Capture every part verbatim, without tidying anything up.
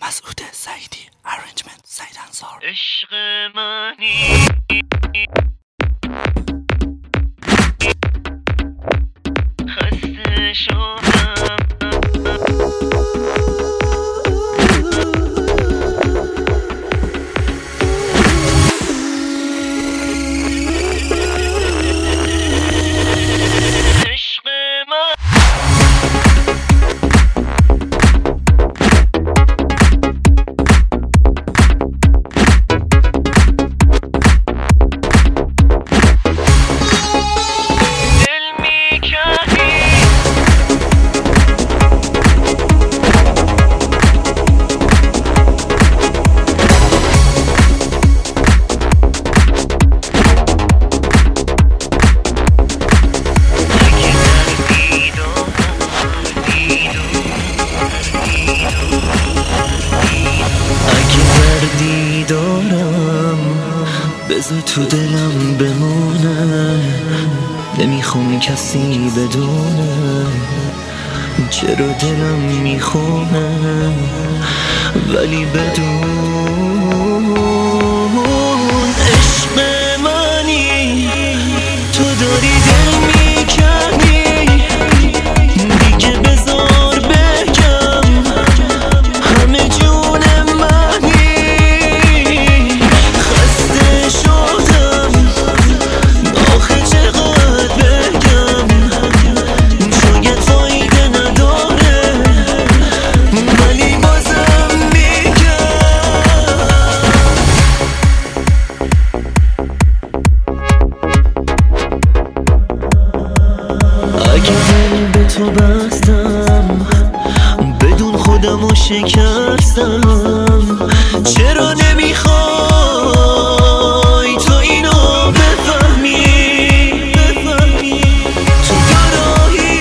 مسعود سعیدی، ارنجمنت سعید انصار. عشق منی خسته شدم عشق من دارم بذار تو دلم بمونه، نمیخوام کسی بدونه چرا دلم میخونه، ولی بدون عشق منی تو داری دل میکنی، دیگه بذار بگم همه جون تو بستم بدون خودم و شکستم، چرا نمیخوای تو اینو بفهمی؟ تو گراهی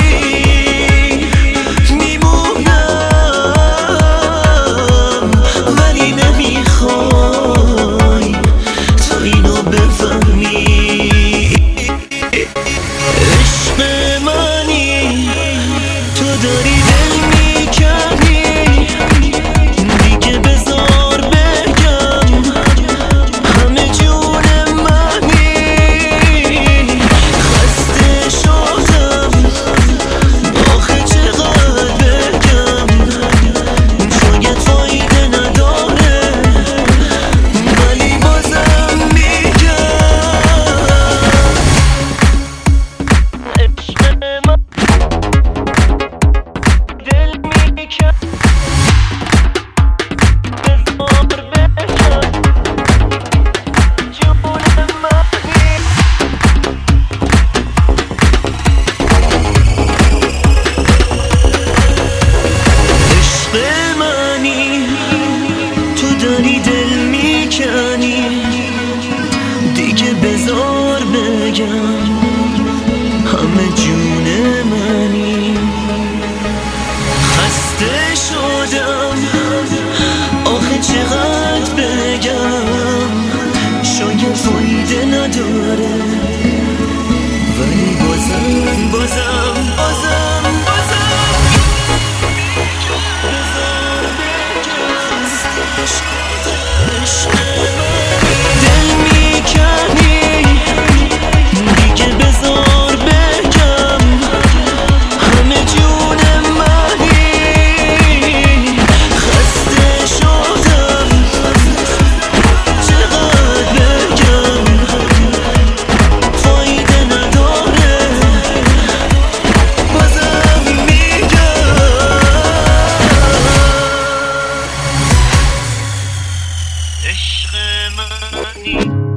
میمونم ولی نمیخوای تو اینو بفهمی. عشق منی تو داری دل میکنی، دیگه بذار بگم همه جون منی، خسته شدم آخه چقدر بگم، شاید فایده نداره ولی بازم میگم. عشق من دل میکنی، دیگه بذار بگم همه جون منی، خسته شدم آخه چقدر بگم، شاید فایده نداره ولی بازم بازم بازم بازم بذار بگم خسته شدم. دل میکنی، دیگه بذار بگم همه جون منی، خسته شدم چقدر بگم فایده نداره بازم میگم. عشق منی